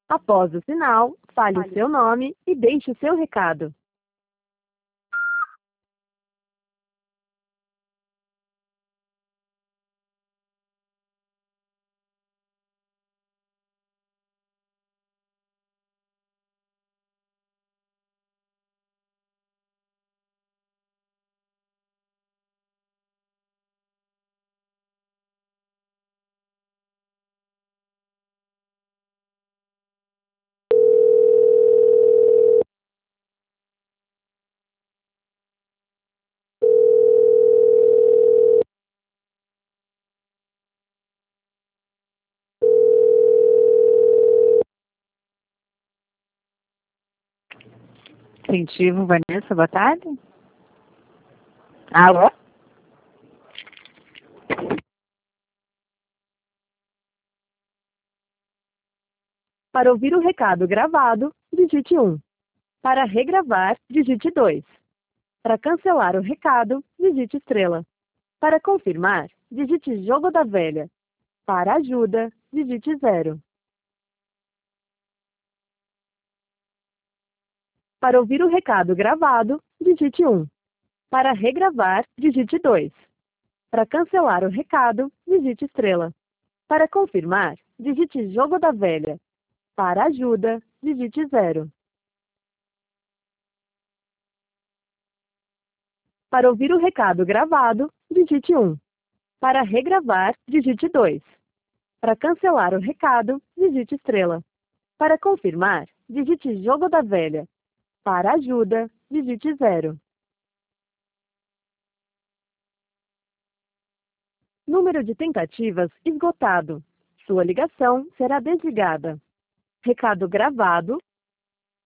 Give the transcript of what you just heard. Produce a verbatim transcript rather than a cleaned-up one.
Após o sinal, fale o seu nome e deixe o seu recado. Incentivo, Vanessa, boa tarde. Alô? Para ouvir o recado gravado, digite um. Para regravar, digite dois. Para cancelar o recado, digite estrela. Para confirmar, digite jogo da velha. Para ajuda, digite zero. Para ouvir o recado gravado, digite um. Para regravar, digite dois. Para cancelar o recado, digite estrela. Para confirmar, digite jogo da velha. Para ajuda, digite zero. Para ouvir o recado gravado, digite um. Para regravar, digite dois. Para cancelar o recado, digite estrela. Para confirmar, digite jogo da velha. Para ajuda, digite zero. Número de tentativas esgotado. Sua ligação será desligada. Recado gravado